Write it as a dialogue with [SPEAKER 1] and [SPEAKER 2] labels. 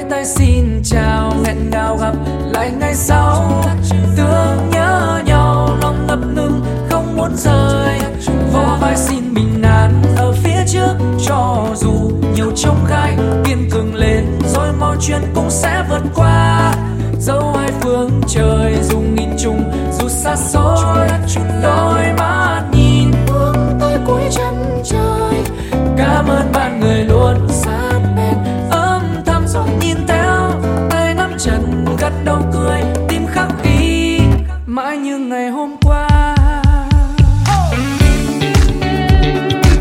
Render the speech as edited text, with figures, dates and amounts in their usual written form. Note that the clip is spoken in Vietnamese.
[SPEAKER 1] tay xin chào, nghẹn ngào gặp lại ngày sau. Thương nhớ nhau, lòng ngập ngừng không muốn rời. Vỗ vai xin bình an ở phía trước, cho dù nhiều trông gai, kiên cường lên rồi mọi chuyện cũng sẽ vượt qua. Dẫu hai phương trời dù nghìn trùng, dù xa xôi, đôi mắt nhìn hướng tới cuối chân trời. Cảm ơn bạn người luôn sát bên, âm thầm rồi nhìn theo tay nắm chặt gật đầu cười.